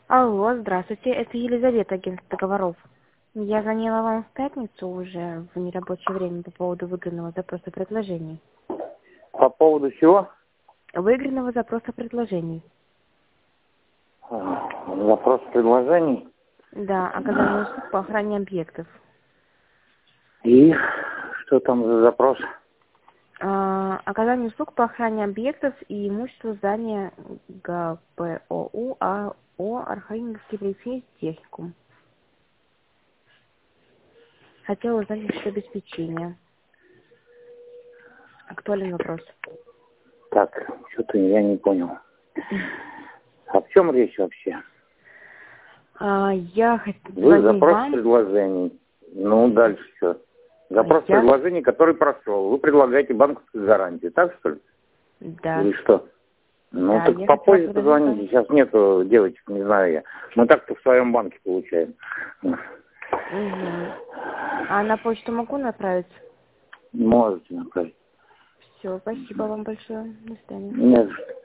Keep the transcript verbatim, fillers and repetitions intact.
Алло, здравствуйте, это Елизавета, агентство договоров. Я звонила вам в пятницу уже в нерабочее время по поводу выигранного запроса предложений. По поводу чего? Выигранного запроса предложений. А, Запрос предложений. Да, оказание услуг по охране объектов. И что там за запрос? А, оказание услуг по охране объектов и имущества здания ГПОУ АО Архангельский полицейский техникум. Хотела узнать насчет обеспечения. Актуальный вопрос. Так, что-то я не понял. А в чем речь вообще? А, я хотела Вы запрос вам... предложений. Ну, дальше что? Запрос я... предложений, который прошел. Вы предлагаете банковскую гарантию, так что ли? Да. Или что? Ну, Да, так я попозже хотела позвоните. предложить... Сейчас нету девочек, не знаю я. Мы так-то в своем банке получаем. Угу. А на почту могу направить? Можете направить. Все, спасибо вам большое. До свидания. Не за что.